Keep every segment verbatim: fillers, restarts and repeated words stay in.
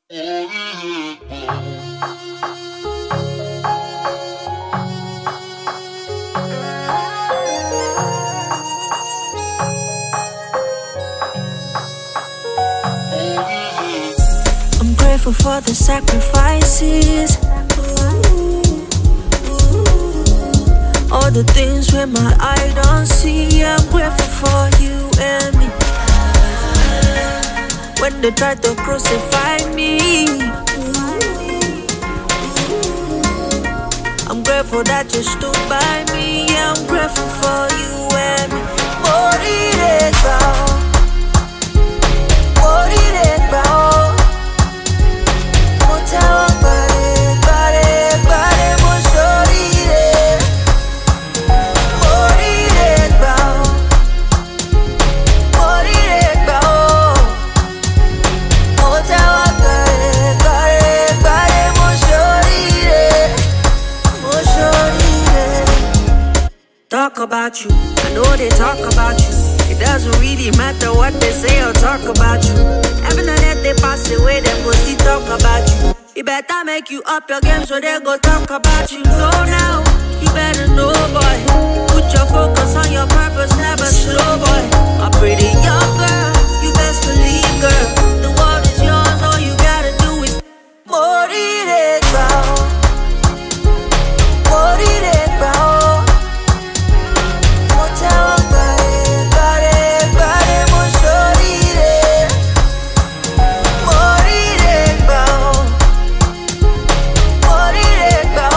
I'm grateful for the sacrifices, all the things where my eye don't see. I'm grateful for you and me. When they try to crucify me, I'm grateful that you stood by me. Yeah, I'm grateful for you and me. Morireba, morireba, motawa bare, bare, bare, moshorire. Morireba, morireba, motawa bare, bare, bare, moshorire, moshorire. Talk about you, I know they talk about you. It doesn't really matter what they say or talk about you. Heaven and earth, they pass away, them go still talk about you. You better make you up your game so they go talk about you. No now, you better know, boy. Put your focus on your purpose, never slow, boy. A pretty young girl, you best believe, girl. The world is yours, all you gotta do is morireba, morireba. Motawa bare, bare, bare, moshorire. Morireba, morireba.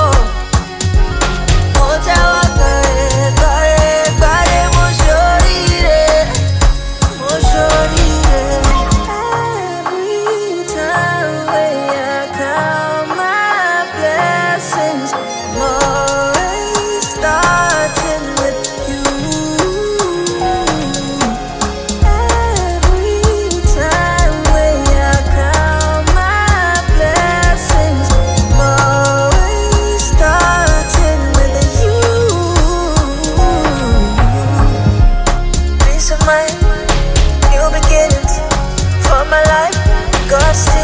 Motawa bare, bare, bare, moshorire, moshorire. Every time when I count my blessings, I'm always starting with you. Every time when I count my blessings, I'm always starting with you. Peace of mind, new beginnings for my life. God still